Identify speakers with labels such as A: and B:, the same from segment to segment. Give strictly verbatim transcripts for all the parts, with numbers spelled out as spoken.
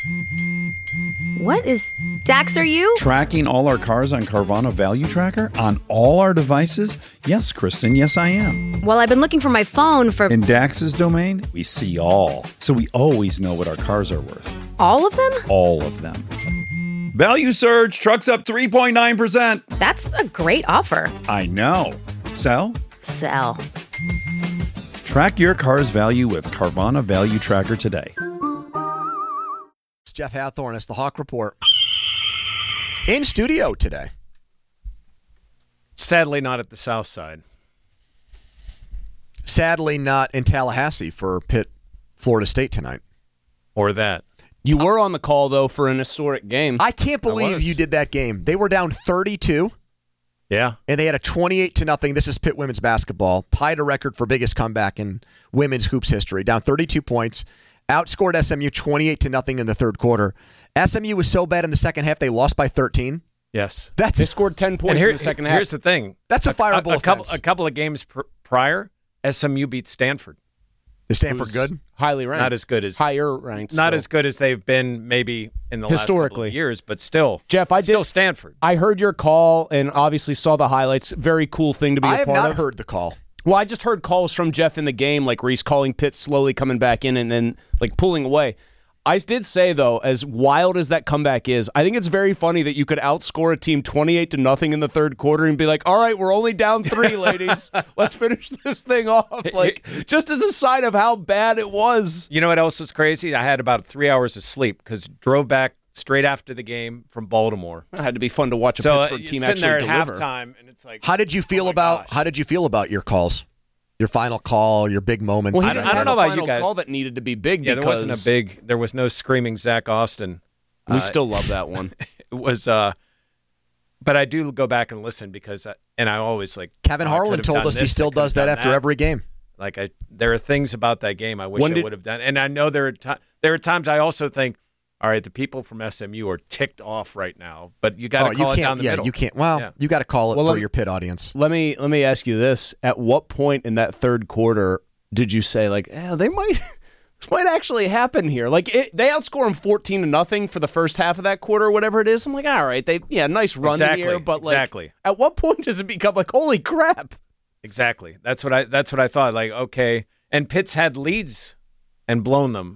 A: What is... Dax, are you?
B: Tracking all our cars on Carvana Value Tracker on all our devices? Yes, Kristen, yes I am.
A: Well, I've been looking for my phone for...
B: In Dax's domain, we see all. So we always know what our cars are worth.
A: All of them?
B: All of them. Value surge, trucks up three point nine percent.
A: That's a great offer.
B: I know. Sell?
A: Sell.
B: Track your car's value with Carvana Value Tracker today.
C: It's Jeff Hathorn. It's the Hawk Report. In studio today.
D: Sadly, not at the South Side.
C: Sadly, not in Tallahassee for Pitt, Florida State tonight.
D: Or that.
E: You were on the call, though, for an historic game.
C: I can't believe you did that game. They were down thirty-two.
D: Yeah.
C: And they had a twenty-eight to nothing. This is Pitt women's basketball. Tied a record for biggest comeback in women's hoops history. Down thirty-two points. Outscored S M U twenty-eight to nothing in the third quarter. S M U was so bad in the second half, they lost by thirteen.
D: Yes.
C: That's
E: They scored ten points
D: here,
E: in the second half.
D: Here's the thing.
C: That's a fireable
D: a, a, a couple,
C: offense.
D: a couple of games pr- prior, S M U beat Stanford.
C: Is Stanford
E: Who's
C: good?
E: Highly ranked.
D: Not as good as
E: higher ranked.
D: Not
E: still.
D: as good as they've been maybe in the last couple
E: Historically.
D: of years, but still.
E: Jeff, I
D: still
E: did.
D: Stanford.
E: I heard your call and obviously saw the highlights. Very cool thing to be
C: I
E: a
C: have
E: part
C: not
E: of.
C: heard the call.
E: Well, I just heard calls from Jeff in the game, like where he's calling Pitt slowly coming back in and then like pulling away. I did say, though, as wild as that comeback is, I think it's very funny that you could outscore a team twenty-eight to nothing in the third quarter and be like, all right, we're only down three, ladies. Let's finish this thing off. Like, just as a sign of how bad it was.
D: You know what else was crazy? I had about three hours of sleep because drove back straight after the game from Baltimore.
E: It had to be fun to watch a
D: So uh,
E: Pittsburgh
D: you're
E: team
D: sitting
E: actually
D: there at
E: deliver.
D: halftime, and it's like,
C: How did you feel
D: oh my
C: about
D: gosh.
C: how did you feel about your calls? Your final call, your big moments.
E: Well, he
D: I
E: didn't
D: don't- I
E: have
D: don't know
E: a
D: about you
E: final
D: guys.
E: call that needed to be big
D: Yeah,
E: because
D: there wasn't a big. There was no screaming Zach Austin.
E: We
D: Uh,
E: still love that one.
D: It was, uh, but I do go back and listen because, I, and I always like.
C: Kevin
D: oh, I
C: Harlan
D: could've
C: told
D: done
C: us he
D: this, I
C: still
D: could've
C: does that
D: done
C: after every game.
D: Like I, there are things about that game I wish
E: When
D: I
E: did-
D: would have done, and I know there are ti there are times I also think, all right, the people from S M U are ticked off right now, but you got to
C: Oh,
D: call
C: you
D: it
C: can't.
D: down the
C: Yeah,
D: middle.
C: you can't. Well,
D: Yeah.
C: you got to call it
E: Well,
C: for
E: let me-
C: your Pitt audience.
E: Let me let me ask you this: at what point in that third quarter did you say like, eh, they might this might actually happen here? Like it, they outscore them fourteen to nothing for the first half of that quarter, or whatever it is. I'm like, all right, they yeah, nice run
D: Exactly,
E: here, but like,
D: exactly.
E: at what point does it become like, holy crap?
D: Exactly. That's what I. That's what I thought. Like, okay, and Pitt's had leads and blown them,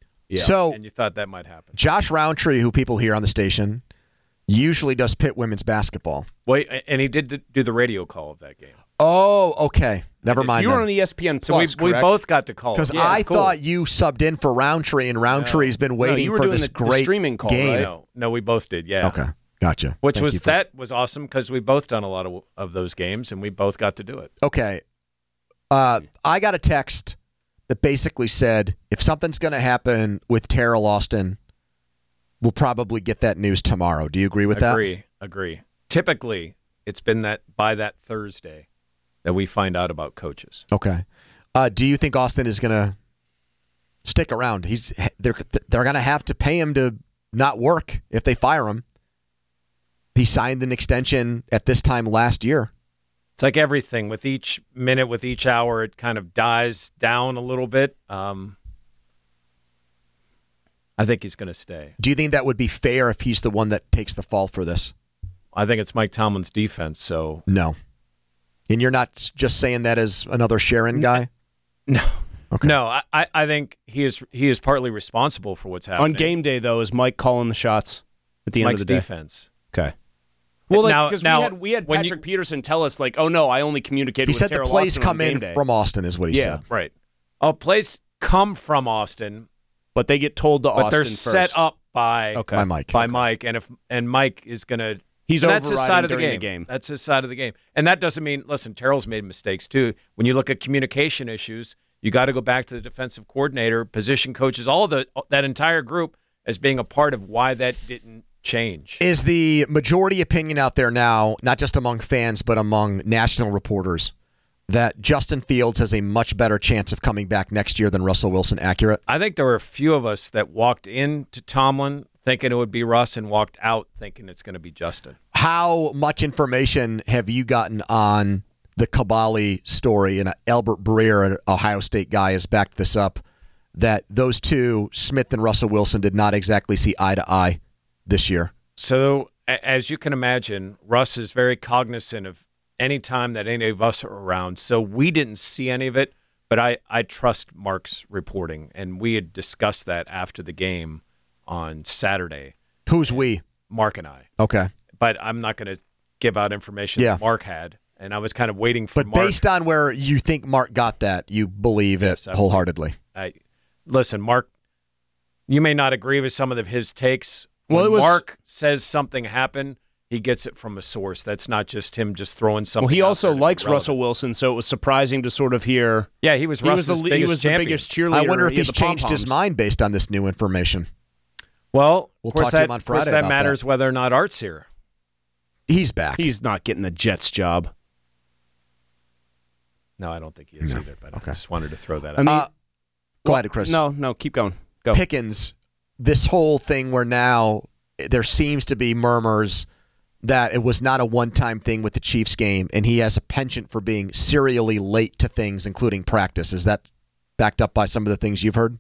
C: So
D: and you thought that might happen.
C: Josh Roundtree, who people hear on the station, usually does Pitt women's basketball.
D: Wait, and he did do the radio call of that game.
C: Oh, okay. Never mind.
E: You were
C: then.
E: on E S P N
D: So we
E: Plus,
D: we
E: correct?
D: both got to call it.
C: Because
D: Yeah,
C: I
D: it's cool.
C: thought you subbed in for Roundtree, and Roundtree's been waiting
E: you were
C: for
E: doing
C: this
E: the- the
C: great
E: streaming call,
C: game.
E: right?
D: No, no, we both did. Yeah.
C: Okay, gotcha.
D: Which
C: Thank
D: was
C: you for-
D: that was awesome because we both done a lot of of those games and we both got to do it.
C: Okay. Uh, I got a text that basically said, if something's going to happen with Terrell Austin, we'll probably get that news tomorrow. Do you agree with
D: agree, agree. Typically, it's been that by that Thursday that we find out about coaches.
C: that? Okay. Uh, do you think Austin is going to stick around? He's they're they're going to have to pay him to not work if they fire him. He signed an extension at this time last year.
D: It's like everything. With each minute, with each hour, it kind of dies down a little bit. Um, I think he's going to stay.
C: Do you think that would be fair if he's the one that takes the fall for this?
D: I think it's Mike Tomlin's defense. So
C: No. And you're not s- just saying that as another Sharon guy?
D: no,
C: Okay.
D: no. I, I I think he is he is partly responsible for what's happening
E: On game day, though, is Mike calling the shots at the end
D: Mike's
E: of the day?
D: defense.
E: Okay. Well, like,
D: Now-
E: because
D: now,
E: we had we had
D: when
E: Patrick
D: you-
E: Peterson tell us like, oh no, I only communicated
C: He
E: with
C: said the
E: Terrell
C: plays
E: Austin
C: come
E: on game
C: in
E: day.
C: from Austin is what he
E: Yeah.
C: said.
D: Right. Oh, plays come from Austin,
E: but they get told to
D: but
E: Austin
D: they're
E: first.
D: set up by
E: Okay.
C: By Mike.
D: by Mike, and if and Mike is going to.
E: He's
D: and that's his
E: overriding
D: side of the
E: during
D: game.
E: the game.
D: That's his side of the game, and that doesn't mean. Listen, Terrell's made mistakes too. When you look at communication issues, you got to go back to the defensive coordinator, position coaches, all the that entire group as being a part of why that didn't change.
C: Is the majority opinion out there now, not just among fans, but among national reporters, that Justin Fields has a much better chance of coming back next year than Russell Wilson accurate?
D: I think there were a few of us that walked into Tomlin thinking it would be Russ and walked out thinking it's going to be Justin.
C: How much information have you gotten on the Kabali story? And Albert Breer, an Ohio State guy, has backed this up, that those two, Smith and Russell Wilson, did not exactly see eye to eye this year.
D: So, a- as you can imagine, Russ is very cognizant of any time that any of us are around. So we didn't see any of it, but I, I trust Mark's reporting, and we had discussed that after the game on Saturday.
C: Who's we?
D: Mark and I.
C: Okay.
D: But I'm not going to give out information
C: Yeah.
D: that Mark had, and I was kind of waiting for
C: But
D: Mark.
C: based on where you think Mark got that, you believe
D: Yes,
C: it
D: I
C: wholeheartedly.
D: I, listen, Mark, you may not agree with some of the, his takes.
E: Well,
D: When
E: it was-
D: Mark says something happened, he gets it from a source. That's not just him just throwing something
E: Well, he
D: out
E: also
D: there to be
E: likes
D: relevant.
E: Russell Wilson, so it was surprising to sort of hear.
D: Yeah, he was
E: He was
D: Russ's
E: the,
D: biggest
E: he was the
D: champion.
E: biggest cheerleader.
C: I wonder if
E: He had
C: he's
E: the
C: changed his
E: pom-poms.
C: mind based on this new information.
D: Well,
C: We'll
D: of course
C: talk to
D: that,
C: him on
D: of course
C: Friday
D: that
C: about
D: matters
C: that.
D: whether or not Art's here.
C: He's back.
E: He's not getting the Jets job.
D: No, I don't think he is
C: No.
D: either, but
C: Okay.
D: I just wanted to throw that out.
E: I mean,
C: Uh, go ahead, Chris.
E: No, no, keep going. Go.
C: Pickens, this whole thing where now there seems to be murmurs that it was not a one-time thing with the Chiefs game, and he has a penchant for being serially late to things, including practice. Is that backed up by some of the things you've heard?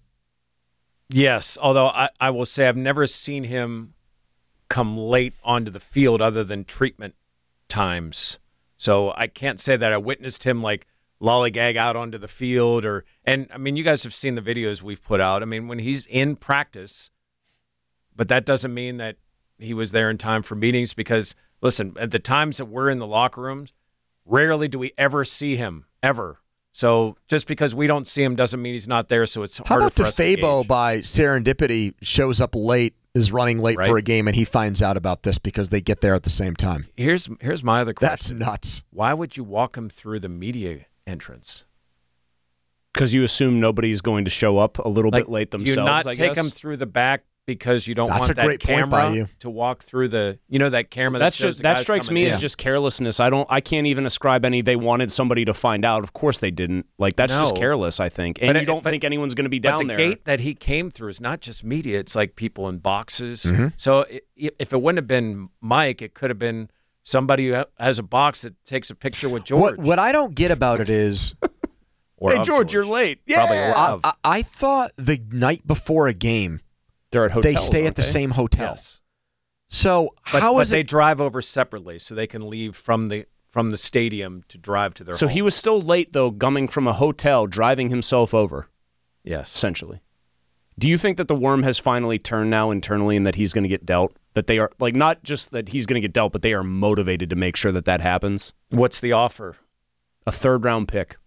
D: Yes, although I, I will say I've never seen him come late onto the field other than treatment times. So I can't say that I witnessed him like lollygag out onto the field or and I mean you guys have seen the videos we've put out. I mean when he's in practice, but that doesn't mean that he was there in time for meetings because listen, at the times that we're in the locker rooms, rarely do we ever see him ever. So just because we don't see him doesn't mean he's not there. So it's
C: How
D: harder
C: about
D: for us to
C: DeFabo
D: gauge.
C: by serendipity shows up late, is running late
D: Right.
C: for a game, and he finds out about this because they get there at the same time?
D: Here's here's my other
C: That's
D: question.
C: nuts.
D: Why would you walk him through the media entrance?
E: Because you assume nobody's going to show up a little
D: Like,
E: bit late
D: do
E: themselves.
D: you not
E: I
D: take
E: guess.
D: him through the back because you don't
C: That's
D: want
C: a
D: that
C: great point by
D: camera
C: you.
D: to walk through the you know that camera that
E: That's
D: shows
E: just
D: the
E: that
D: guys
E: strikes
D: coming
E: me
D: in?
E: as just carelessness. I don't. I can't even ascribe any. They wanted somebody to find out. Of course they didn't. Like that's just
D: No.
E: careless. I think, and
D: But
E: you
D: it-
E: don't
D: but-
E: think anyone's going to be
D: But
E: down
D: the
E: there.
D: gate that he came through is not just media. It's like people in boxes.
C: Mm-hmm.
D: So i- if it wouldn't have been Mike, it could have been somebody who ha- has a box that takes a picture with George.
C: What what I don't get about it is
D: or
E: Hey
D: of
E: George, you're late. Yeah,
D: Probably or
C: I,
D: of.
C: I, I thought the night before a game
E: they're at hotels.
C: they stay
E: aren't
C: at the
E: they?
C: same hotel.
D: Yes.
C: So
D: But,
C: how
D: but
C: is
D: they
C: it?
D: drive over separately so they can leave from the from the stadium to drive to their
E: So
D: home.
E: he was still late though, coming from a hotel, driving himself over.
D: Yes.
E: Essentially. Do you think that the worm has finally turned now internally and that he's going to get dealt? That they are, like, not just that he's going to get dealt, but they are motivated to make sure that that happens?
D: What's the offer?
E: A third round pick.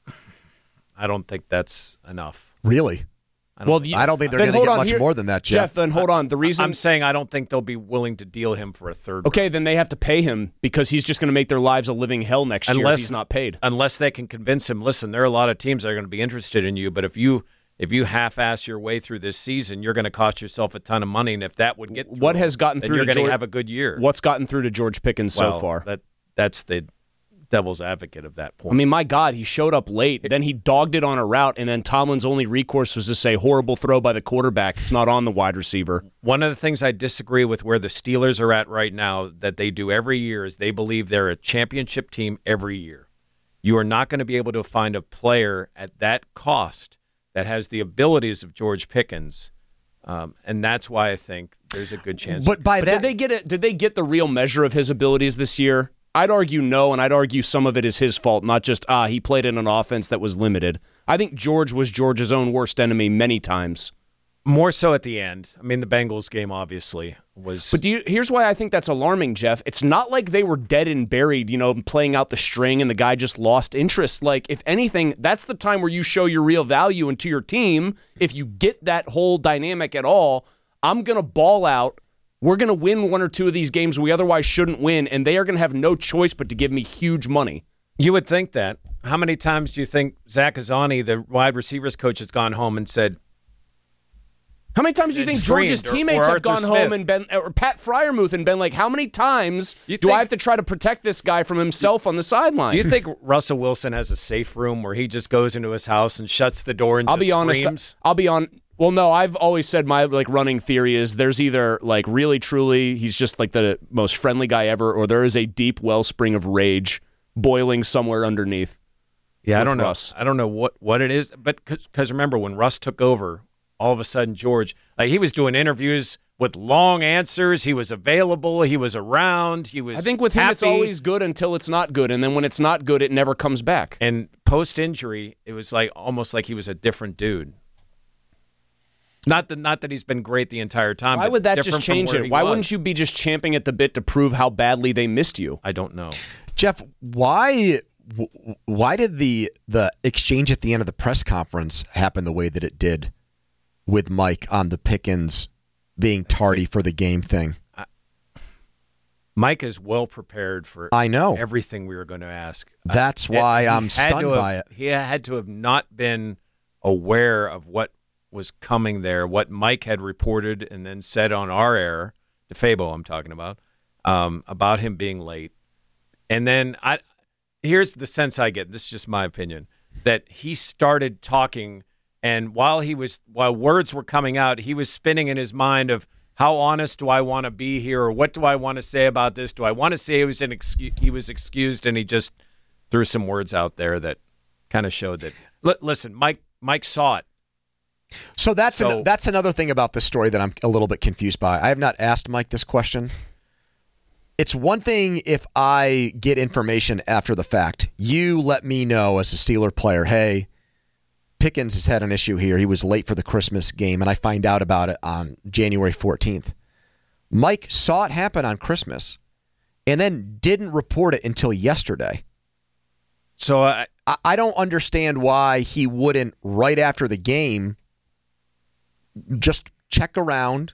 D: I don't think that's enough.
C: Really?
D: I don't
E: Well,
D: think
E: you-
C: I don't think they're
E: Then
C: going to
E: hold
C: get
E: on,
C: much
E: here-
C: more than that,
E: Jeff,
C: Jeff.
E: then hold on. The reason.
D: I'm saying I don't think they'll be willing to deal him for a third.
E: Okay, then they have to pay him because he's just going to make their lives a living hell next year if
D: Unless-
E: he's not paid.
D: Unless they can convince him, listen, there are a lot of teams that are going to be interested in you, but if you if you half-ass your way through this season, you're going to cost yourself a ton of money, and if that would get through
E: What
D: him,
E: has gotten
D: then
E: through
D: you're
E: to
D: going
E: George-
D: to have a good year.
E: What's gotten through to George Pickens
D: Well,
E: so far?
D: That that's the devil's advocate of that point.
E: I mean, my God, he showed up late. Then he dogged it on a route, and then Tomlin's only recourse was to say, horrible throw by the quarterback. It's not on the wide receiver.
D: One of the things I disagree with where the Steelers are at right now that they do every year is they believe they're a championship team every year. You are not going to be able to find a player at that cost that has the abilities of George Pickens, um, and that's why I think there's a good chance.
C: But by
E: But
C: that,
E: did they get it? Did they get the real measure of his abilities this year? I'd argue no, and I'd argue some of it is his fault, not just, ah, he played in an offense that was limited. I think George was George's own worst enemy many times.
D: More so at the end. I mean, the Bengals game obviously was.
E: But do you, here's why I think that's alarming, Jeff. It's not like they were dead and buried, you know, playing out the string and the guy just lost interest. Like, if anything, that's the time where you show your real value into your team. If you get that whole dynamic at all, I'm going to ball out. We're going to win one or two of these games we otherwise shouldn't win, and they are going to have no choice but to give me huge money.
D: You would think that. How many times do you think Zach Azzani, the wide receivers coach, has gone home and said,
E: How many times do you
D: And
E: think George's
D: screamed, or-
E: teammates
D: or
E: have gone
D: Arthur
E: home
D: Smith.
E: and been, or Pat Fryermuth and been like, how many times
D: You
E: do
D: think-
E: I have to try to protect this guy from himself on the sideline?
D: do you think Russell Wilson has a safe room where he just goes into his house and shuts the door and
E: I'll
D: just
E: be honest.
D: screams?
E: I'll be on. Well, no, I've always said my like running theory is there's either like really truly he's just like the most friendly guy ever, or there is a deep wellspring of rage boiling somewhere underneath.
D: Yeah, I
E: with
D: don't know.
E: Russ.
D: I don't know what, what it is, but because remember when Russ took over, all of a sudden George, like he was doing interviews with long answers. He was available. He was around. He was.
E: I think with him,
D: happy.
E: it's always good until it's not good, and then when it's not good, it never comes back.
D: And post injury, it was like almost like he was a different dude. Not that not that he's been great the entire time.
E: Why
D: but
E: would that
D: different
E: just
D: from
E: change
D: where
E: it?
D: he
E: Why
D: was.
E: wouldn't you be just champing at the bit to prove how badly they missed you?
D: I don't know.
C: Jeff, why why did the the exchange at the end of the press conference happen the way that it did with Mike on the Pickens being tardy for the game thing?
D: Mike is well prepared for
C: I know.
D: everything we were going to ask.
C: That's
D: Uh,
C: why
D: he
C: I'm
D: had
C: stunned
D: to have-
C: by it.
D: He had to have not been aware of what was coming there, what Mike had reported and then said on our air, DeFabo I'm talking about, um, about him being late. And then I here's the sense I get, this is just my opinion, that he started talking, and while he was while words were coming out, he was spinning in his mind of how honest do I want to be here, or what do I want to say about this? Do I want to say he was an excu- he was excused, and he just threw some words out there that kind of showed that. L- listen, Mike Mike saw it.
C: So that's
D: So-
C: an, that's another thing about this story that I'm a little bit confused by. I have not asked Mike this question. It's one thing if I get information after the fact. You let me know as a Steeler player, hey, Pickens has had an issue here. He was late for the Christmas game, and I find out about it on January fourteenth. Mike saw it happen on Christmas and then didn't report it until yesterday.
D: So I,
C: I, I don't understand why he wouldn't, right after the game, just check around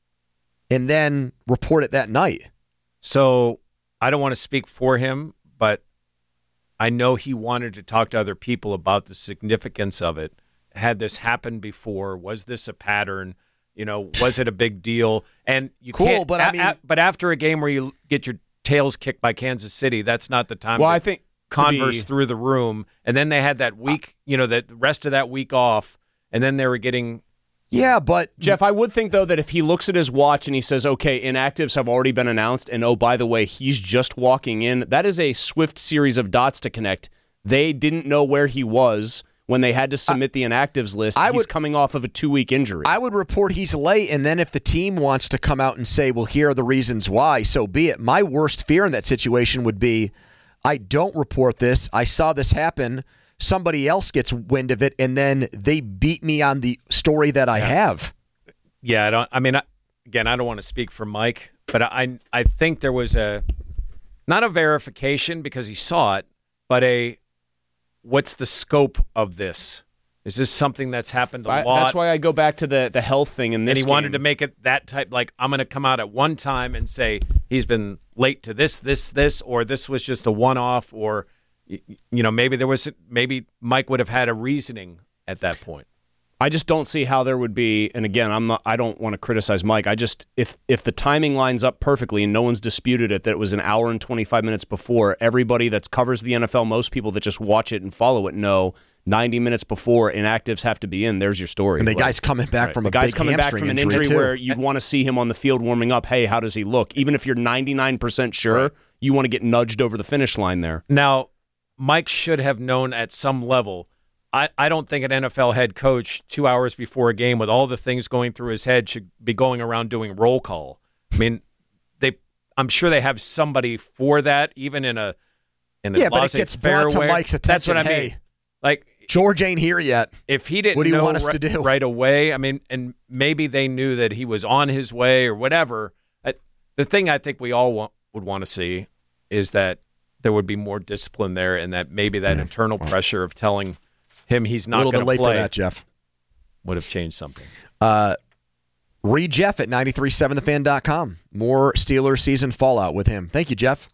C: and then report it that night.
D: So I don't want to speak for him, but I know he wanted to talk to other people about the significance of it. Had this happened before? Was this a pattern? You know, was it a big deal? And you
C: Cool,
D: can't,
C: but I
D: a-
C: mean-
D: a- but after a game where you get your tails kicked by Kansas City, that's not the time
E: Well,
D: to
E: I think to
D: converse
E: be-
D: through the room. And then they had that week, you know, that the rest of that week off, and then they were getting.
C: Yeah, but
E: Jeff, I would think, though, that if he looks at his watch and he says, okay, inactives have already been announced, and oh, by the way, he's just walking in, that is a swift series of dots to connect. They didn't know where he was when they had to submit the inactives list.
C: I
E: He's
C: would-
E: coming off of a two-week injury.
C: I would report he's late, and then if the team wants to come out and say, well, here are the reasons why, so be it. My worst fear in that situation would be, I don't report this. I saw this happen. Somebody else gets wind of it, and then they beat me on the story that I have.
D: Yeah, I don't. I mean, I, again, I don't want to speak for Mike, but I I think there was a not a verification because he saw it, but a what's the scope of this? Is this something that's happened a
E: I-
D: lot?
E: that's why I go back to the, the health thing in this
D: and he wanted
E: game.
D: to make it that type. Like I'm going to come out at one time and say he's been late to this, this, this, or this was just a one-off, or y- you know maybe there was maybe Mike would have had a reasoning at that point.
E: I just don't see how there would be, and again, I'm not. I don't want to criticize Mike. I just if if the timing lines up perfectly and no one's disputed it that it was an hour and twenty-five minutes before, everybody that covers the N F L, most people that just watch it and follow it know ninety minutes before inactives have to be in. There's your story.
C: And the
E: Like,
C: guy's coming back from
E: the
C: a
E: guy's
C: big
E: coming back
C: hamstring
E: from an
C: injury,
E: injury
C: too.
E: where you'd want to see him on the field warming up. Hey, how does he look? Even if you're ninety-nine percent sure,
D: Right.
E: you want to get nudged over the finish line there.
D: Now, Mike should have known at some level. I, I don't think an N F L head coach two hours before a game with all the things going through his head should be going around doing roll call. I mean, they. I'm sure they have somebody for that, even in a in a
C: Yeah, but it
D: laissez-faire
C: gets brought to
D: way.
C: Mike's
D: That's what I
C: attention,
D: mean.
C: hey.
D: Like
C: George ain't here yet.
D: if he didn't
C: What do you
D: know
C: want us
D: ri-
C: to do?
D: right away, I mean, and maybe they knew that he was on his way or whatever. I, the thing I think we all want, would want to see is that there would be more discipline there, and that maybe that internal pressure of telling him he's
C: A
D: not
C: little
D: going
C: bit
D: to
C: late
D: play
C: for that, Jeff.
D: would have changed something.
C: Uh, read Jeff at nine three seven the fan dot com. More Steelers season fallout with him. Thank you, Jeff.